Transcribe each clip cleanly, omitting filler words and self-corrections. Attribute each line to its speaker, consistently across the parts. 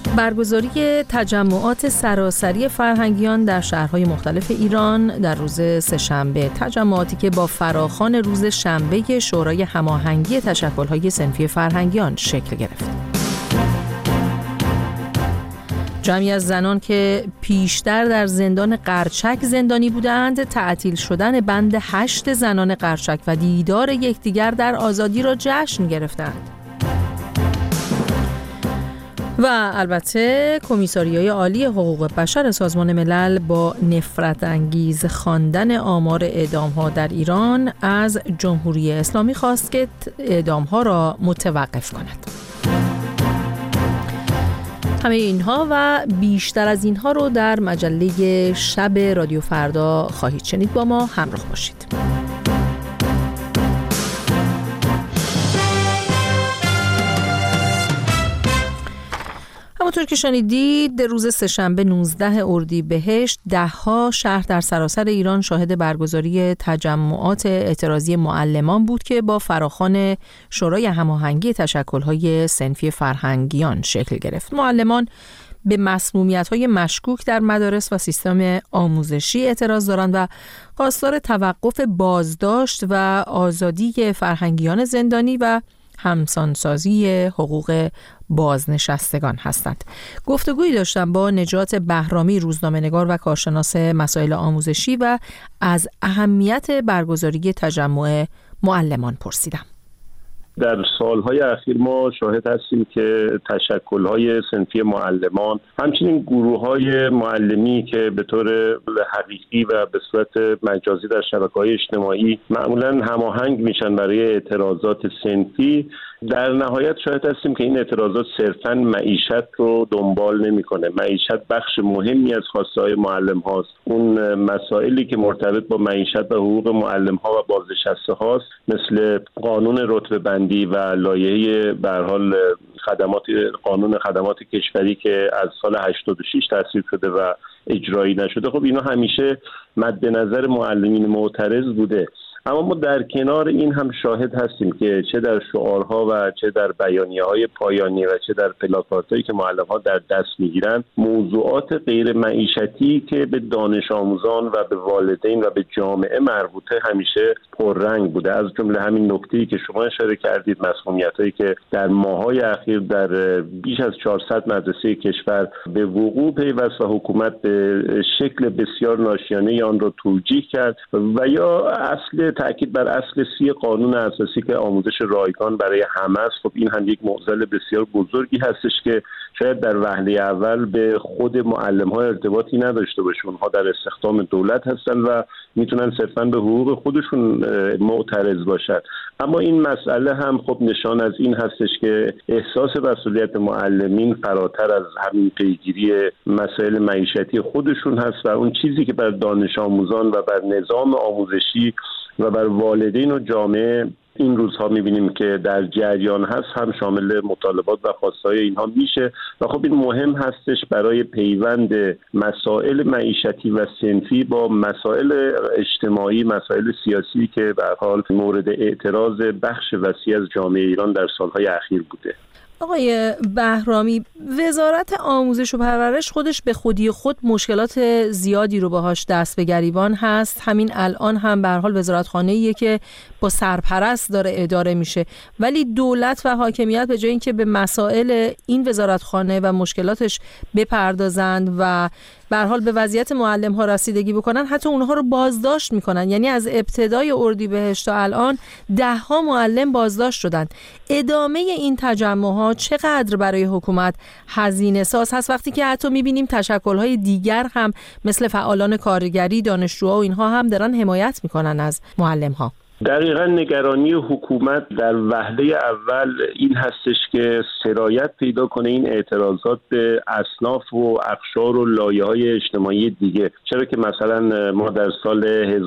Speaker 1: برگزاری تجمعات سراسری فرهنگیان در شهرهای مختلف ایران در روز سه‌شنبه، تجمعاتی که با فراخوان روز شنبه شورای هماهنگی تشکل‌های صنفی فرهنگیان شکل گرفت. جمعی از زنان که پیشتر در زندان قرچک زندانی بودند، تعطیل شدن بند 8 زنان قرچک و دیدار یکدیگر در آزادی را جشن گرفتند. و البته کمیساریای عالی حقوق بشر سازمان ملل با نفرت انگیز خواندن آمار اعدام‌ها در ایران از جمهوری اسلامی خواست که اعدام‌ها را متوقف کند. همه اینها و بیشتر از اینها رو در مجله شب رادیو فردا خواهید شنید. با ما همراه باشید. همونطور که شنیدید، روز سه‌شنبه 19 اردیبهشت ده‌ها شهر در سراسر ایران شاهد برگزاری تجمعات اعتراضی معلمان بود که با فراخوان شورای هماهنگی تشکل‌های صنفی فرهنگیان شکل گرفت. معلمان به مسمومیت‌های مشکوک در مدارس و سیستم آموزشی اعتراض دارند و خواستار توقف بازداشت و آزادی فرهنگیان زندانی و همسانسازی حقوق بازنشستگان هستند. گفتگویی داشتم با نجات بهرامی، روزنامه‌نگار و کارشناس مسائل آموزشی، و از اهمیت برگزاری تجمع معلمان پرسیدم.
Speaker 2: در سالهای اخیر ما شاهد هستیم که تشکل‌های صنفی معلمان، همچنین گروه‌های معلمی که به طور حقیقی و به صورت مجازی در شبکه‌های اجتماعی معمولاً هماهنگ میشن برای اعتراضات صنفی، در نهایت شاهد هستیم که این اعتراضات صرفاً معیشت رو دنبال نمی‌کنه. معیشت بخش مهمی از خواسته‌های معلم هاست. اون مسائلی که مرتبط با معیشت و حقوق معلم ها و بازنشسته هاست، مثل قانون رتبه بندی و لایحه به هر حال قانون خدمات کشوری که از سال 86 تصویب شده و اجرایی نشده، خب اینا همیشه مد نظر معلمین معترض بوده. اما ما در کنار این هم شاهد هستیم که چه در شعارها و چه در بیانیه‌های پایانی و چه در پلاکارتایی که معلم‌ها در دست می‌گیرن، موضوعات غیر معیشتی که به دانش آموزان و به والدین و به جامعه مربوطه همیشه پررنگ بوده. از جمله همین نکته‌ای که شما اشاره کردید، مسمومیتایی که در ماه‌های اخیر در بیش از 400 مدرسه کشور به وقوع پیوست و حکومت به شکل بسیار ناشیانه آن را توجیه کرد، و یا تأکید بر اصل 30 قانون اساسی که آموزش رایگان برای همه است. خب این هم یک معضل بسیار بزرگی هستش که شاید در وهله اول به خود معلم‌ها ارتباطی نداشته باشه. اونها در استخدام دولت هستن و میتونن صرفاً به حقوق خودشون معترض باشن. اما این مسئله هم خب نشان از این هستش که احساس مسئولیت معلمین فراتر از همین پیگیری مسائل معیشتی خودشون هست و اون چیزی که بر دانش آموزان و بر نظام آموزشی و بر والدین و جامعه این روزها می‌بینیم که در جریان هست هم شامل مطالبات و خواستهای اینها میشه. و خب این مهم هستش برای پیوند مسائل معیشتی و صنفی با مسائل اجتماعی، مسائل سیاسی که به هر حال مورد اعتراض بخش وسیع از جامعه ایران در سالهای اخیر بوده.
Speaker 1: آقای بهرامی، وزارت آموزش و پرورش خودش به خودی خود مشکلات زیادی رو باهاش دست به گریبان هست. همین الان هم به هر حال وزارتخانه‌ایه که با سرپرست داره اداره میشه، ولی دولت و حاکمیت به جای اینکه به مسائل این وزارتخانه و مشکلاتش بپردازند و به هر حال به وضعیت معلم‌ها رسیدگی بکنن، حتی اونها رو بازداشت میکنن. یعنی از ابتدای اردیبهشت تا الان 10 معلم بازداشت شدن. ادامه این تجمع‌ها چقدر برای حکومت هزینه ساز هست وقتی که حتی میبینیم تشکل‌های دیگر هم مثل فعالان کارگری، دانشجوها و اینها هم دارن حمایت میکنن از معلم‌ها؟
Speaker 2: دقیقاً نگرانی حکومت در وهله اول این هستش که سرایت پیدا کنه این اعتراضات به اصناف و اقشار و لایه‌های اجتماعی دیگه. چرا که مثلا ما در سال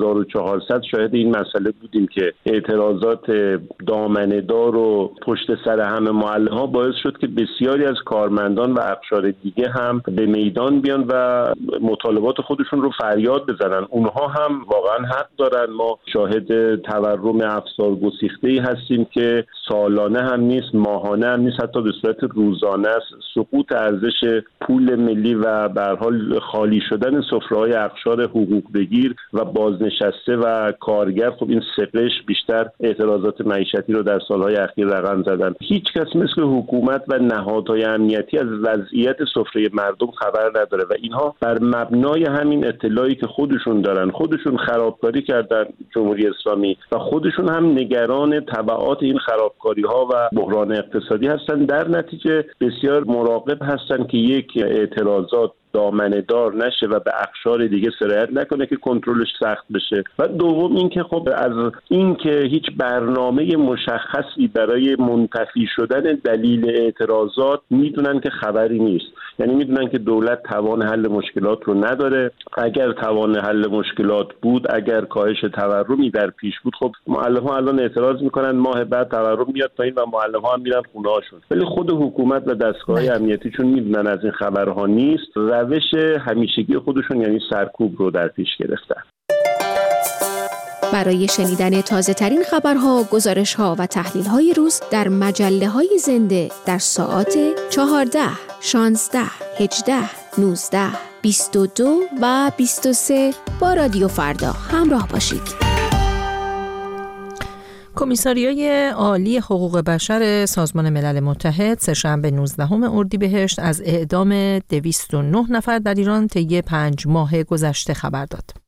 Speaker 2: 1400 شاهد این مسئله بودیم که اعتراضات دامنه‌دار و پشت سر همه معلم‌ها باعث شد که بسیاری از کارمندان و اقشار دیگه هم به میدان بیان و مطالبات خودشون رو فریاد بزنن. اونها هم واقعاً حق دارن. ما شاهد تورم افسار گسیخته‌ای هستیم که سالانه هم نیست، ماهانه هم نیست، حتی به صورت روزانه است. سقوط ارزش پول ملی و به هر حال خالی شدن سفره‌های اقشار حقوق بگیر و بازنشسته و کارگر، خب این سقش بیشتر اعتراضات معیشتی رو در سالهای اخیر رقم زدن. هیچ کس مثل حکومت و نهادهای امنیتی از وضعیت سفره مردم خبر نداره و اینها بر مبنای همین اطلاعی که خودشون دارن، خودشون خرابکاری کردن جمهوری اسلامی و خودشون هم نگران تبعات این خرابکاری‌ها و بحران اقتصادی هستن، در نتیجه بسیار مراقب هستن که یک اعتراضات دامنه‌دار نشه و به اقشار دیگه سرایت نکنه که کنترلش سخت بشه. و دوم اینکه خب از اینکه هیچ برنامه مشخصی برای منتفی شدن دلیل اعتراضات میدونن که خبری نیست. یعنی میدونن که دولت توان حل مشکلات رو نداره. اگر توان حل مشکلات بود، اگر کاهش تورمی در پیش بود، خب معلم‌ها الان اعتراض میکنن، ماه بعد تورم میاد پایین و معلم‌ها هم میرن خونه‌هاشون. ولی خود حکومت و دستگاه‌های امنیتی چون میدونن از این خبرها نیست، روش همیشگی خودشون یعنی سرکوب رو در پیش گرفتن.
Speaker 3: برای شنیدن تازه ترین خبرها، گزارش‌ها و تحلیل‌های روز در مجله‌های زنده در ساعات 14، 16، 18، 19، 22 و 23 با رادیو فردا همراه باشید.
Speaker 1: کمیساریای عالی حقوق بشر سازمان ملل متحد سه‌شنبه 19 اردیبهشت از اعدام 209 نفر در ایران طی 5 ماه گذشته خبر داد.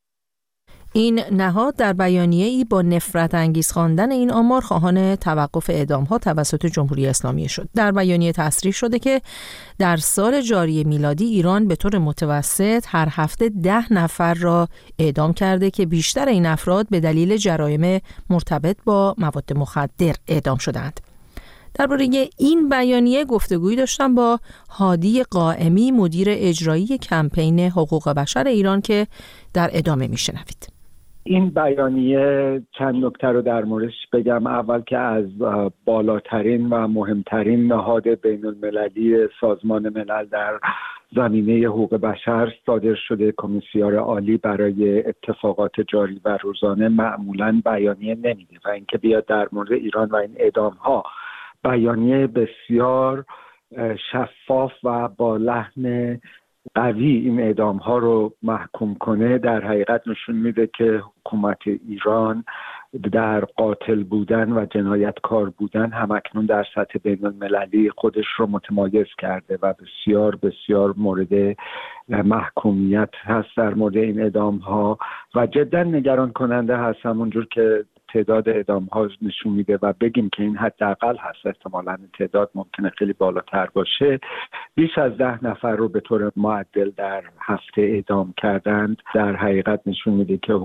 Speaker 1: این نهاد در بیانیه‌ای با نفرت انگیز خواندن این آمار خواهان توقف اعدام‌ها توسط جمهوری اسلامی شد. در بیانیه تصریح شده که در سال جاری میلادی ایران به طور متوسط هر هفته 10 نفر را اعدام کرده که بیشتر این افراد به دلیل جرایم مرتبط با مواد مخدر اعدام شدند. درباره این بیانیه گفتگویی داشتم با هادی قائمی، مدیر اجرایی کمپین حقوق بشر ایران که در ادامه میشنوید.
Speaker 4: این بیانیه چند نکته رو در موردش بگم. اول که از بالاترین و مهمترین نهاد بین المللی سازمان ملل در زمینه حقوق بشر صادر شده، کمیسیار عالی برای اتفاقات جاری و روزانه معمولاً بیانیه نمیده و اینکه بیاد در مورد ایران و این اعدام‌ها بیانیه بسیار شفاف و با لحن قوی این اعدام‌ها رو محکوم کنه، در حقیقت نشون میده که حکومت ایران در قاتل بودن و جنایتکار بودن همکنون در سطح بین المللی خودش رو متمایز کرده و بسیار بسیار مورد محکومیت هست در مورد این اعدام‌ها و جدا نگران کننده هست. همونجور که تعداد اعدام‌ها نشون میده و بگیم که این حداقل هست، احتمالاً تعداد ممکنه خیلی بالاتر باشه، بیش از 10 نفر رو به طور معدل در هفته اعدام کردند، در حقیقت نشون میده که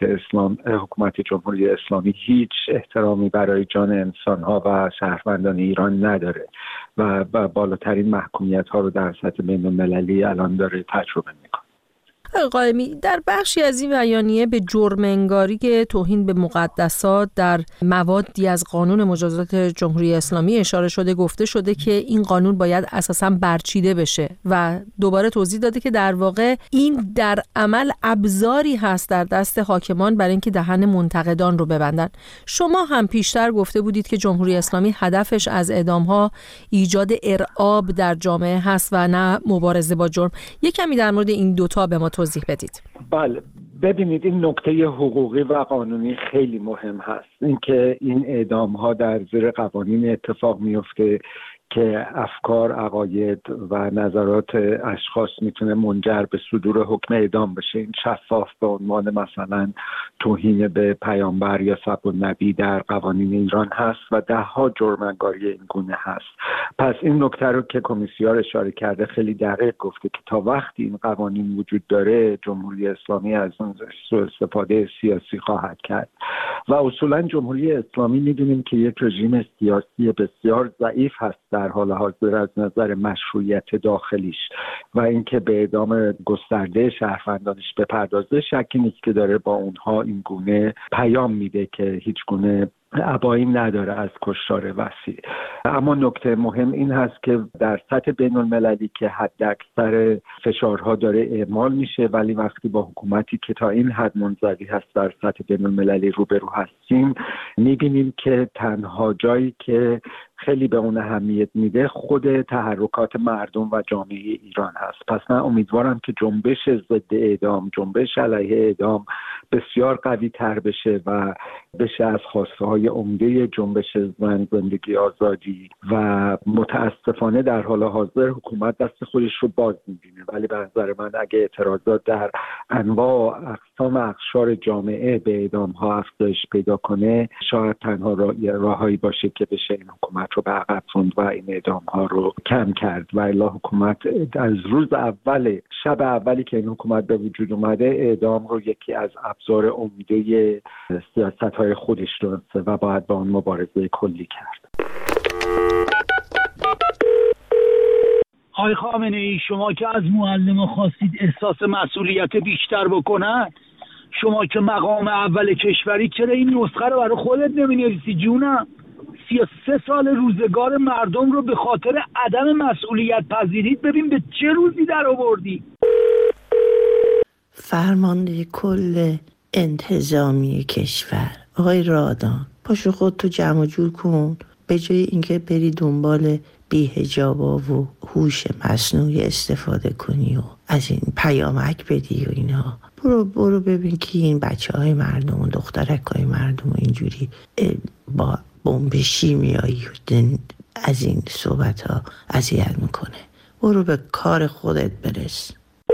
Speaker 4: حکومت جمهوری اسلامی هیچ احترامی برای جان انسان‌ها و شهروندان ایران نداره و بالاترین محکومیت‌ها رو در سطح بین‌المللی الان داره تجربه میکنه.
Speaker 1: قائمی، در بخشی از این بیانیه به جرم انگاری که توهین به مقدسات در موادی از قانون مجازات جمهوری اسلامی اشاره شده، گفته شده که این قانون باید اساساً برچیده بشه و دوباره توضیح داده که در واقع این در عمل ابزاری هست در دست حاکمان برای اینکه دهن منتقدان رو ببندن. شما هم پیشتر گفته بودید که جمهوری اسلامی هدفش از اعدام‌ها ایجاد ارعاب در جامعه هست و نه مبارزه با جرم. یکمی در مورد این دوتا به ما توضیح بدید.
Speaker 4: بله، ببینید این نکته حقوقی و قانونی خیلی مهم هست. اینکه این اعدام‌ها در زیر قوانین اتفاق میفته که افکار، عقاید و نظرات اشخاص میتونه منجر به صدور حکم اعدام بشه. این شفاف به عنوان مثلا توهین به پیامبر یا سب النبی در قوانین ایران هست و 10 جرم انگاری این گونه هست. پس این نکته رو که کمیسیار اشاره کرده خیلی دقیق گفته که تا وقتی این قوانین وجود داره جمهوری اسلامی از اون سوء استفاده سیاسی خواهد کرد و اصولا جمهوری اسلامی میدونیم که یک رژیم سیاسی بسیار ضعیف هست در حال حاضر از نظر مشروعیت داخلیش و اینکه به اعدام گسترده شهروندانش بپردازه، شکی نیست که داره با اونها این گونه پیام میده که هیچ گونه ابایی نداره از کشتار وسیع. اما نکته مهم این هست که در سطح بین المللی که حد اکثر فشارها داره اعمال میشه، ولی وقتی با حکومتی که تا این حد منزوی هست در سطح بین المللی روبرو هستیم، میبینیم که تنها جایی که خیلی به اون اهمیت میده خود تحرکات مردم و جامعه ایران هست. پس من امیدوارم که جنبش ضد اعدام، جنبش علیه اعدام بسیار قوی تر بشه و بشه از خواسته های عمده جنبش زن، زندگی، آزادی، و متاسفانه در حال حاضر حکومت دست خودش رو باز میبینه. ولی به نظر من اگه اعتراضات در انواع اقسام اقشار جامعه به اعدام ها افزایش پیدا کنه، شاید تنها راهایی باشه که بشه این حکومت رو به عقب راند و این اعدام ها رو کم کرد. و الا حکومت از روز شب اولی که این حکومت به وجود اومده اعدام رو یکی از ابزار عمده سیاست های خودش دونسته و باید با اون مبارزه کلی کرد.
Speaker 5: آقای خامنه‌ای، شما که از معلم خواستید احساس مسئولیت بیشتر بکنن، شما که مقام اول کشوری، چرا این نسخه رو برای خودت نمی‌نویسی جونم؟ 33 سال روزگار مردم رو به خاطر عدم مسئولیت پذیریت ببین به چه روزی در آوردی.
Speaker 6: فرمانده کل انتظامی کشور آقای رادان، پاشو خود تو جمع جور کن، به جای اینکه بری دنبال بی‌حجابا و هوش مصنوعی استفاده کنی و از این پیامک بدی و اینا، برو ببین که این بچه‌های مردم و دخترک‌های مردم و اینجوری با بمب شیمیایی از این صحبت‌ها اذیت میکنه. برو به کار خودت برس.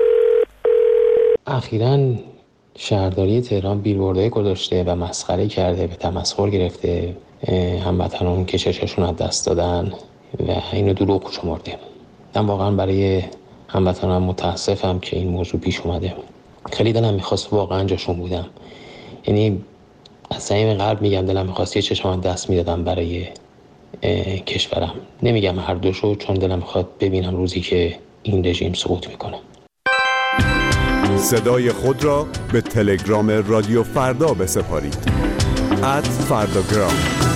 Speaker 7: اخیراً شهرداری تهران بیلبوردهای گذاشته و مسخره کرده، به تمسخر گرفته هموطنان که چشاشون از دست دادن و اینو دروغ شمرده. من واقعا برای هموطنان متاسفم که این موضوع پیش اومده. خیلی دلم میخواست واقعا جاشون بودم، یعنی از صمیم قلب میگم دلم میخواست یه چشم دست میدادم برای کشورم. نمیگم هر دوشو، چون دلم میخواد ببینم روزی که این رژیم سقوط میکنه.
Speaker 8: صدای خود را به تلگرام رادیو فردا بسپارید. @فرداگرام.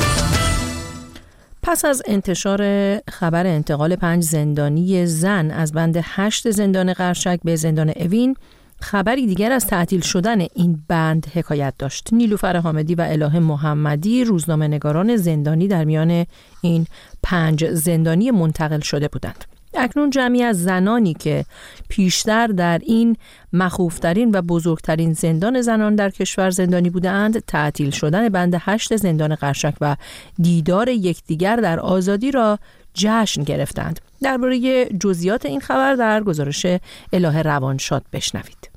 Speaker 1: پس از انتشار خبر انتقال 5 زندانی زن از بند 8 زندان قرچک به زندان اوین، خبری دیگر از تعطیل شدن این بند حکایت داشت. نیلوفر حامدی و الهه محمدی روزنامه‌نگاران زندانی در میان این 5 زندانی منتقل شده بودند. اکنون جمعی از زنانی که پیشتر در این مخوفترین و بزرگترین زندان زنان در کشور زندانی بودند، تعطیل شدن بند 8 زندان قرچک و دیدار یکدیگر در آزادی را جشن گرفتند. درباره جزئیات این خبر در گزارش الهه روانشاد بشنوید.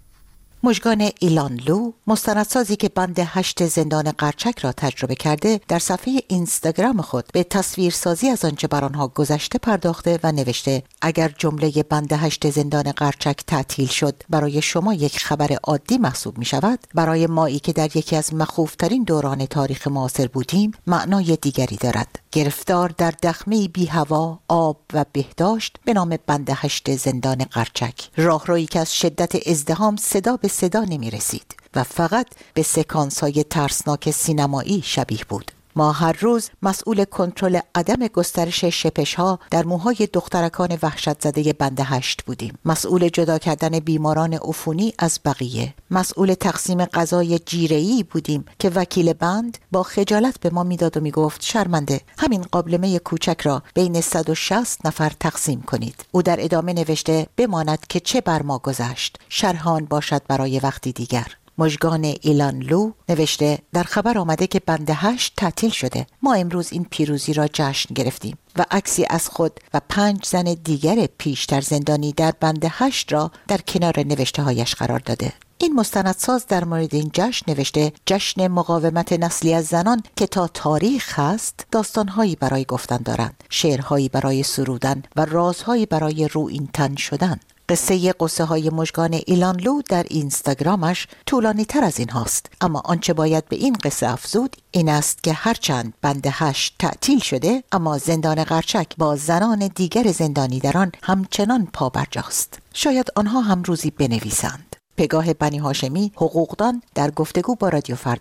Speaker 9: مژگان ایلانلو، مستندسازی که بند 8 زندان قرچک را تجربه کرده، در صفحه اینستاگرام خود به تصویرسازی از آنچه بر آنها گذشته پرداخته و نوشته: اگر جمله بند 8 زندان قرچک تعطیل شد برای شما یک خبر عادی محسوب می شود، برای مایی که در یکی از مخوفترین دوران تاریخ معاصر بودیم معنای دیگری دارد. گرفتار در دخمه بی هوا، آب و بهداشت به نام بند 8 زندان قرچک، راهرویی که از شدت ازدحام صدا به صدا نمی رسید و فقط به سکانس‌های ترسناک سینمایی شبیه بود. ما هر روز مسئول کنترل عدم گسترش شپش‌ها در موهای دخترکان وحشت زده بند 8 بودیم. مسئول جدا کردن بیماران عفونی از بقیه. مسئول تقسیم غذای جیره‌ای بودیم که وکیل بند با خجالت به ما میداد و میگفت شرمنده، همین قابلمه کوچک را بین 160 نفر تقسیم کنید. او در ادامه نوشته: بماند که چه بر ما گذشت، شرحان باشد برای وقتی دیگر. مژگان ایلانلو نوشته: در خبر آمده که بند 8 تعطیل شده. ما امروز این پیروزی را جشن گرفتیم و عکسی از خود و 5 زن دیگر پیشتر زندانی در بند 8 را در کنار نوشته هایش قرار داده. این مستندساز در مورد این جشن نوشته: جشن مقاومت نسلی از زنان که تا تاریخ هست، داستانهایی برای گفتن دارند، شعرهایی برای سرودن و رازهایی برای رویین تن شدن. قصه های مژگان ایلانلو در اینستاگرامش طولانی تر از این هاست، اما آنچه باید به این قصه افزود این است که هرچند بند 8 تعطیل شده، اما زندان قرچک با زنان دیگر زندانی در آن همچنان پابرجاست. شاید آنها هم روزی بنویسند. پگاه بنی هاشمی، حقوقدان، در گفتگو با رادیو فردا.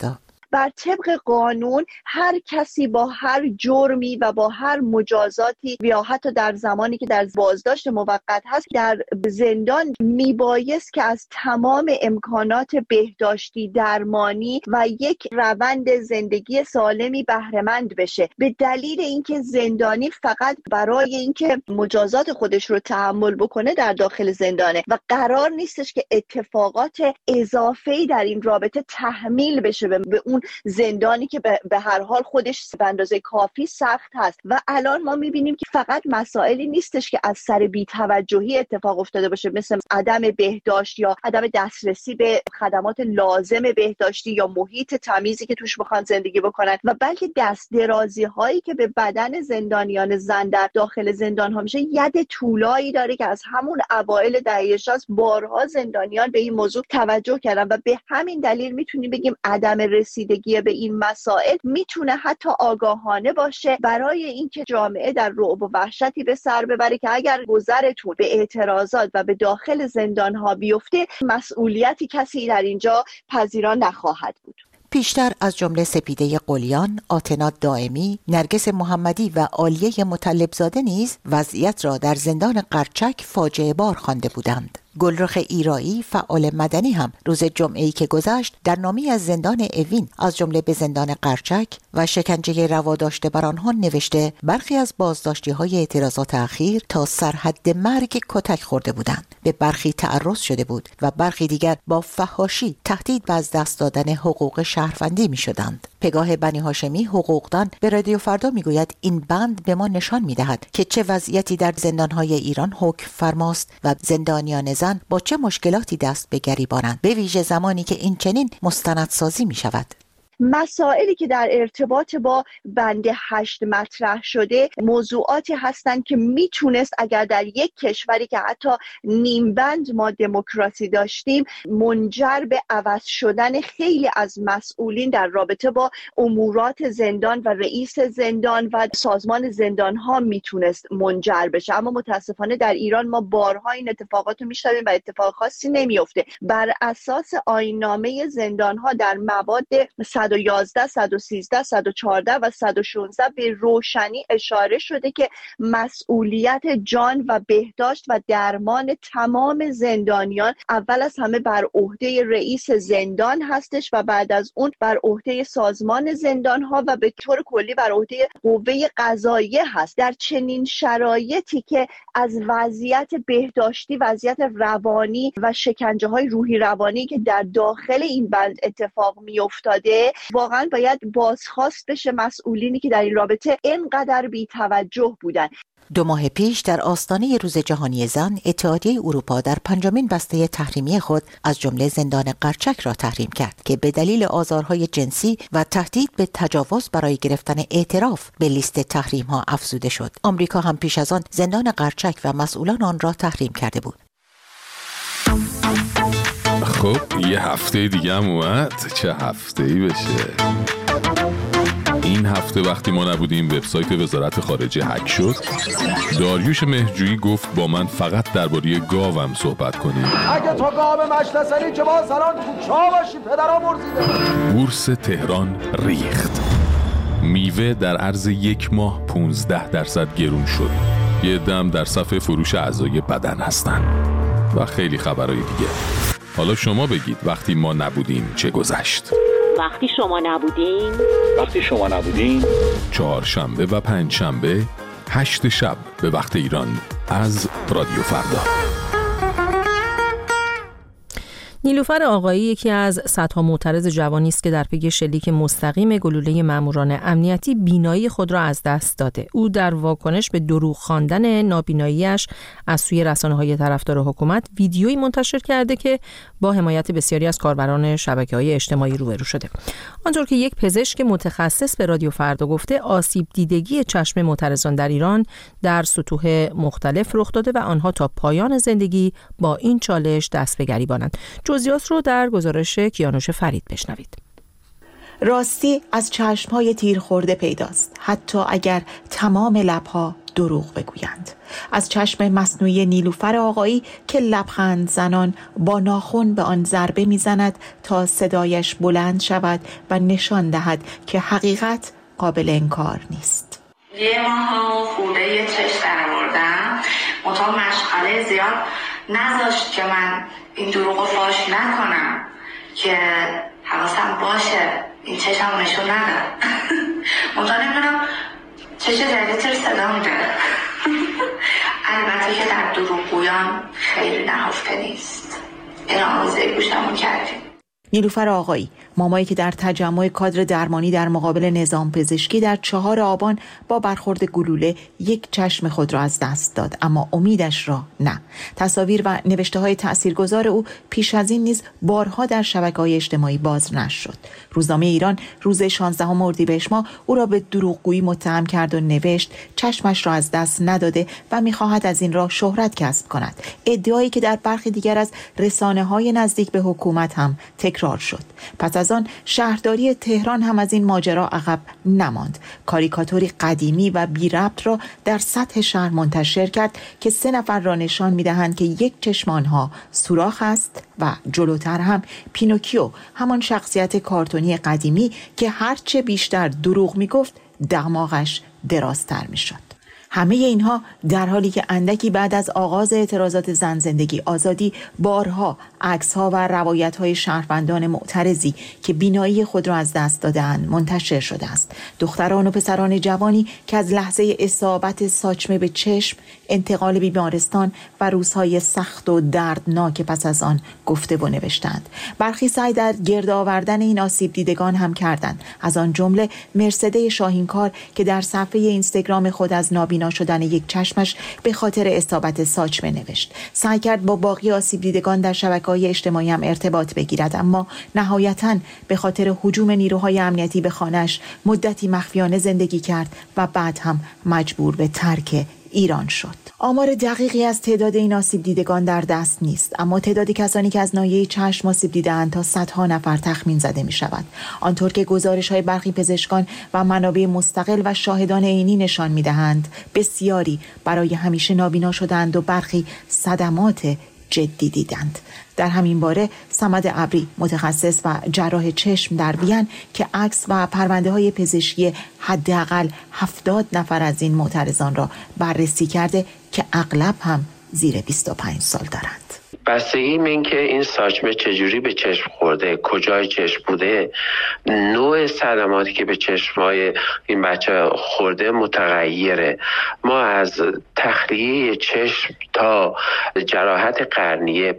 Speaker 10: بر طبق قانون هر کسی با هر جرمی و با هر مجازاتی یا حتی در زمانی که در بازداشت موقت هست در زندان میبایست که از تمام امکانات بهداشتی، درمانی و یک روند زندگی سالمی بهره مند بشه. به دلیل اینکه زندانی فقط برای اینکه مجازات خودش رو تحمل بکنه در داخل زندانه و قرار نیستش که اتفاقات اضافه‌ای در این رابطه تحمیل بشه به اون زندانی که به هر حال خودش به اندازه کافی سخت هست. و الان ما میبینیم که فقط مسائلی نیستش که از سر بی‌توجهی اتفاق افتاده باشه، مثل عدم بهداشت یا عدم دسترسی به خدمات لازم بهداشتی یا محیط تمیزی که توش بخوان زندگی بکنن، و بلکه دست درازی هایی که به بدن زندانیان زن در داخل زندان ها میشه ید طولایی داره که از همون اوایل دهه 60 بارها زندانیان به این موضوع توجه کردن و به همین دلیل میتونیم بگیم عدم رسیدگی به این مسائل میتونه حتی آگاهانه باشه برای اینکه جامعه در رعب و وحشتی به سر ببره که اگر گذرتون به اعتراضات و به داخل زندان ها بیفته مسئولیتی کسی در اینجا پذیرا نخواهد بود.
Speaker 9: پیشتر از جمله سپیده قلیان، آتنا دائمی، نرگس محمدی و عالیه مطلبزاده نیز وضعیت را در زندان قرچک فاجعه بار خوانده بودند. گلرخ ایرایی فعال مدنی هم روز جمعه‌ای که گذشت در نامی از زندان اوین از جمله به زندان قرچک و شکنجه رواداشته بر آنها نوشته برخی از بازداشتی‌های اعتراضات اخیر تا سرحد مرگ کتک خورده بودند، به برخی تعرض شده بود و برخی دیگر با فحاشی تهدید به از دست دادن حقوق شهروندی می‌شدند. پگاه بنی هاشمی حقوقدان به رادیو فردا میگوید این بند به ما نشان می‌دهد که چه وضعیتی در زندان‌های ایران حکم فرماست و زندانیان زن با چه مشکلاتی دست به گریبانند، به ویژه زمانی که این چنین مستندسازی می شود.
Speaker 10: مسائلی که در ارتباط با بند 8 مطرح شده موضوعاتی هستند که میتونست اگر در یک کشوری که حتی نیم بند ما دموکراسی داشتیم منجر به عوض شدن خیلی از مسئولین در رابطه با امورات زندان و رئیس زندان و سازمان زندان ها میتونست منجر بشه. اما متاسفانه در ایران ما بارها این اتفاقات رو میشنویم و اتفاق خاصی نمیفته. بر اساس آیین‌نامه زندان ها در مواد 111 113 114 و 116 به روشنی اشاره شده که مسئولیت جان و بهداشت و درمان تمام زندانیان اول از همه بر عهده رئیس زندان هستش و بعد از اون بر عهده سازمان زندان ها و به طور کلی بر عهده قوه قضاییه هست. در چنین شرایطی که از وضعیت بهداشتی، وضعیت روانی و شکنجه های روحی روانی که در داخل این بند اتفاق می افتاده واقعا باید بازخواست بشه مسئولینی که در این رابطه اینقدر بی‌توجه بودن.
Speaker 9: 2 ماه پیش در آستانه روز جهانی زن، اتحادیه اروپا در 5مین بسته تحریمی خود از جمله زندان قرچک را تحریم کرد که به دلیل آزارهای جنسی و تهدید به تجاوز برای گرفتن اعتراف به لیست تحریم ها افزوده شد. آمریکا هم پیش از آن زندان قرچک و مسئولان آن را تحریم کرده بود.
Speaker 11: خب یه هفته دیگه هم اومد. چه هفته‌ای بشه. این هفته وقتی ما نبودیم وبسایت وزارت خارجه هک شد. داریوش مهرجویی گفت با من فقط درباره گاوم صحبت کنیم.
Speaker 12: اگه تو گاو مشتسلی که با سران تو چا باشی پدرام مرزیده.
Speaker 11: بورس تهران ریخت. میوه در عرض 1 ماه 15% گرون شد. یه دم در صف فروش اعضای بدن هستن و خیلی خبرهای دیگه. حالا شما بگید وقتی ما نبودیم چه گذشت؟
Speaker 13: وقتی شما نبودین
Speaker 11: 4 شنبه و 5 شنبه 8 شب به وقت ایران از رادیو فردا.
Speaker 1: نیلوفر آقایی یکی از صدها معترض جوانی است که در پی شلیک مستقیم گلوله ماموران امنیتی بینایی خود را از دست داده. او در واکنش به دروغ خواندن نابینایی‌اش از سوی رسانه‌های طرفدار حکومت ویدیویی منتشر کرده که با حمایت بسیاری از کاربران شبکه‌های اجتماعی روبرو شده. آنطور که یک پزشک متخصص به رادیو فردا گفته، آسیب دیدگی چشم معترضان در ایران در سطوح مختلف رخ داده و آنها تا پایان زندگی با این چالش دست به گریبانند. جزئیات رو در گزارش کیانوش فرید بشنوید.
Speaker 14: راستی از چشم‌های تیر خورده پیداست، حتی اگر تمام لب‌ها دروغ بگویند. از چشم مصنوعی نیلوفر آقایی که لبخند زنان با ناخن به آن ضربه میزند تا صدایش بلند شود و نشان دهد که حقیقت قابل انکار نیست.
Speaker 15: یه ماه خورده چشم درآوردم، منتها مشغله زیاد نذاشت که من این دروغو فاش نکنم که حواسم باشه این چشم نشون ندم. منتها نمیدونم چش جدید چرا صدا میده. البته که در دروغگویان خیلی نهفته نیست. این آموزه گوشمون کردیم.
Speaker 14: نیلوفر آقایی، مامایی که در تجمع کادر درمانی در مقابل نظام پزشکی در 4 آبان با برخورد گلوله یک چشم خود را از دست داد، اما امیدش را نه. تصاویر و نوشته‌های تاثیرگذار او پیش از این نیز بارها در شبکه‌های اجتماعی باز نشد. روزنامه ایران روز 16 اردیبهشت ماه او را به دروغگویی متهم کرد و نوشت چشمش را از دست نداده و می‌خواهد از این راه شهرت کسب کند. ادعایی که در برخی دیگر از رسانه‌های نزدیک به حکومت هم تکرار شد. پس از آن شهرداری تهران هم از این ماجرا عقب نماند. کاریکاتوری قدیمی و بی ربط را در سطح شهر منتشر کرد که 3 نفر را نشان می‌دهند که یک چشم آنها سوراخ است و جلوتر هم پینوکیو، همان شخصیت کارتونی قدیمی که هرچه بیشتر دروغ می‌گفت دماغش درازتر می‌شد. همه اینها در حالی که اندکی بعد از آغاز اعتراضات زن زندگی آزادی بارها عکس‌ها و روایت‌های شهروندان معترضی که بینایی خود را از دست داده‌اند منتشر شده است. دختران و پسران جوانی که از لحظه اصابت ساچمه به چشم، انتقال بیمارستان و روزهای سخت و دردناک پس از آن گفته و نوشتند. برخی سعی در گرد آوردن این آسیب دیدگان هم کردند، از آن جمله مرسده شاهینکار که در صفحه اینستاگرام خود از نابینا شدن یک چشمش به خاطر اصابت ساچمه نوشت. سعی کرد با باقی آسیب دیدگان در شبکه‌های اجتماعی هم ارتباط بگیرد، اما نهایتاً به خاطر هجوم نیروهای امنیتی به خانه‌اش مدتی مخفیانه زندگی کرد و بعد هم مجبور به ترک ایران شد. آمار دقیقی از تعداد این آسیب دیدگان در دست نیست، اما تعداد کسانی که از ناحیه چشم آسیب دیده‌اند تا صدها نفر تخمین زده می شود. آنطور که گزارش‌های برخی پزشکان و منابع مستقل و شاهدان عینی نشان می دهند، بسیاری برای همیشه نابینا شدند و برخی صدمات جدی دیدند. در همین باره صمد ابری، متخصص و جراح چشم در وین که عکس و پرونده‌های پزشکی حداقل 70 نفر از این معترضان را بررسی کرده که اغلب هم زیر 25 سال دارند.
Speaker 16: بستگی این که این ساچمه چجوری به چشم خورده، کجای چشم بوده، نوع صدماتی که به چشمای این بچه خورده متغیره. ما از تخلیه چشم تا جراحت قرنیه،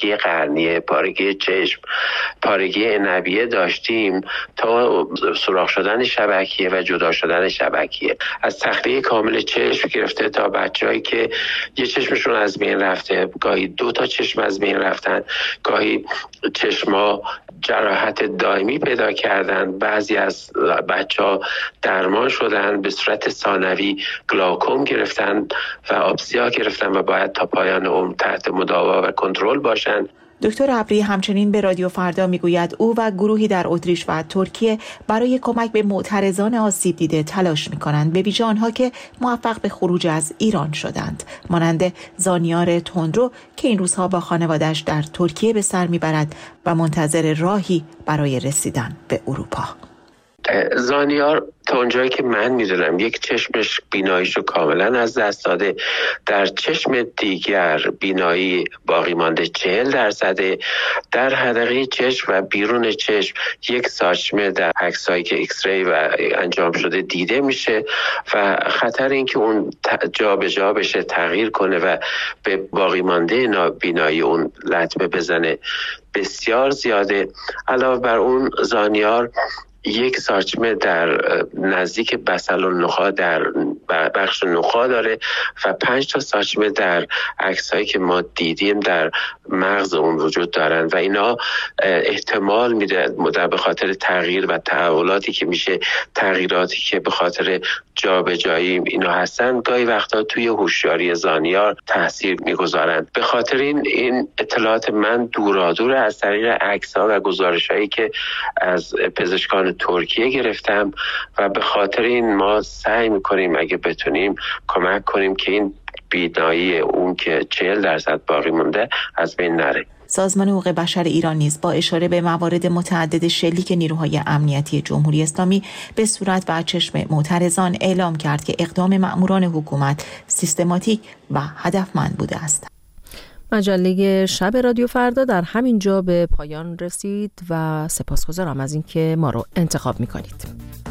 Speaker 16: پارگی چشم، پارگی عنبیه داشتیم تا سوراخ شدن شبکیه و جدا شدن شبکیه. از تخلیه کامل چشم گرفته تا بچه‌هایی که یه چشمشون از بین رفته، گاهی 2 تا چشم از بین رفتن، گاهی چشما جراحت دائمی پیدا کردن، بعضی از بچه‌ها درمان شدن، به صورت ثانوی گلاکوم گرفتن و آبسیا گرفتن و باید تا پایان عمر تحت مداوا و کنترل باشن.
Speaker 14: دکتر ابری همچنین به رادیو فردا میگوید او و گروهی در اتریش و ترکیه برای کمک به معترضان آسیب دیده تلاش می‌کنند، به ویژه آنها که موفق به خروج از ایران شدند، مانند زانیار تندرو که این روزها با خانواده‌اش در ترکیه به سر میبرد و منتظر راهی برای رسیدن به اروپا.
Speaker 16: زانیار تا اونجایی که من میدونم یک چشمش بیناییشو کاملا از دست داده، در چشم دیگر بینایی باقی مانده 40%، در حدقه چشم و بیرون چشم یک ساچمه در عکسایی که ایکس ری و انجام شده دیده میشه و خطر اینکه اون جا به جا بشه، تغییر کنه و به باقی مانده بینایی اون لطمه بزنه بسیار زیاده. علاوه بر اون زانیار یک ساچمه در نزدیک بسل و نخاع در بخش نخاع داره و 5 تا ساچمه در عکسایی که ما دیدیم در مغز اون وجود دارن و اینا احتمال میده به خاطر تغییر و تحولاتی که میشه، تغییراتی که به خاطر جابجایی اینا هستن، گاهی وقتا توی هوشیاری زانیار تاثیر میگذارن. به خاطر این اطلاعات من دورادور از طریق عکس‌ها و گزارش‌هایی که از پزشکان ترکیه گرفتم و به خاطر این ما سعی میکنیم اگه بتونیم کمک کنیم که این بینایی اون که 40% باقی مونده از بین نره.
Speaker 14: سازمان حقوق بشر ایران نیز با اشاره به موارد متعدد شلیک نیروهای امنیتی جمهوری اسلامی به صورت و چشم معترضان اعلام کرد که اقدام مأموران حکومت سیستماتیک و هدفمند بوده است.
Speaker 1: مجله شب رادیو فردا در همین جا به پایان رسید و سپاسگزارم از اینکه ما رو انتخاب می‌کنید.